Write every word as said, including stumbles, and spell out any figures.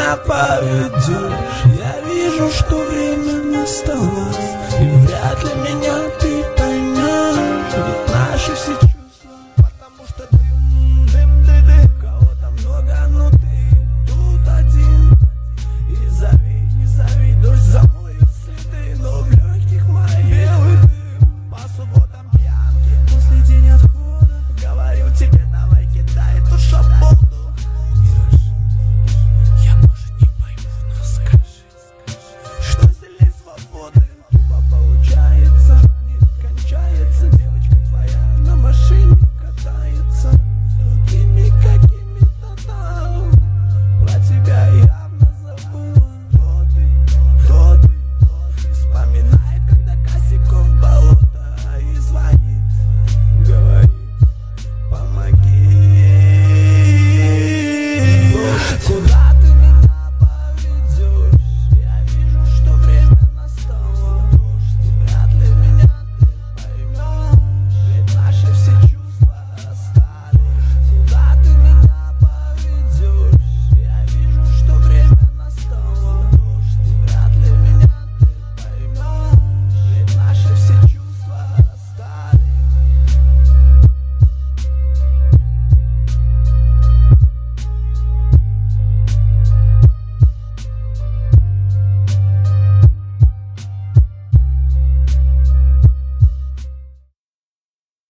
меня поведешь. Я вижу, что время настало, и вряд ли меня ты поймешь. Ведь наши все чувства, потому что дым, дым, дым, дым. Кого-то много, но ты тут один. И зови, не зови, дождь замоет следы, но в легких моих белый дым. По субботам пьянки, после день отхода, говорю тебе, давай кидай эту шаболду. Я, может, не пойму, но скажи, что сильней свободы тупо получается, не кончается. Девочка твоя на машине катается с другими какими-то там. Про тебя явно забыла. Кто ты, кто ты? Вспоминает, когда косяком в болото, и звонит, говорит, помоги. Куда